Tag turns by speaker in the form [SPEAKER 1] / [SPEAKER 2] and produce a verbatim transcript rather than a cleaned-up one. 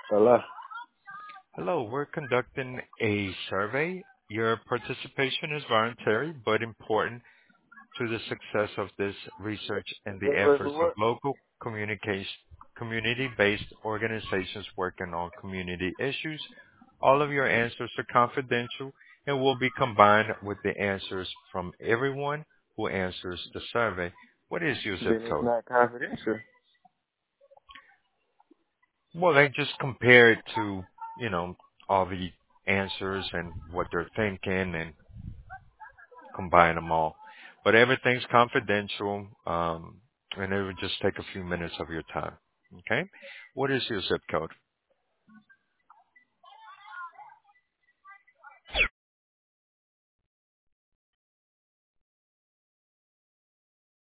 [SPEAKER 1] Hello.
[SPEAKER 2] Hello, we're conducting a survey. Your participation is voluntary but important to the success of this research and the
[SPEAKER 1] Survey
[SPEAKER 2] efforts
[SPEAKER 1] for
[SPEAKER 2] of
[SPEAKER 1] what?
[SPEAKER 2] local communication, community-based organizations working on community issues. All of your answers are confidential and will be combined with the answers from everyone who answers the survey. What is your zip
[SPEAKER 1] Then it's
[SPEAKER 2] code?
[SPEAKER 1] not confidential.
[SPEAKER 2] Well, they just compare it to, you know, all the answers and what they're thinking and combine them all. But everything's confidential, um, and it would just take a few minutes of your time. Okay? What is your zip code?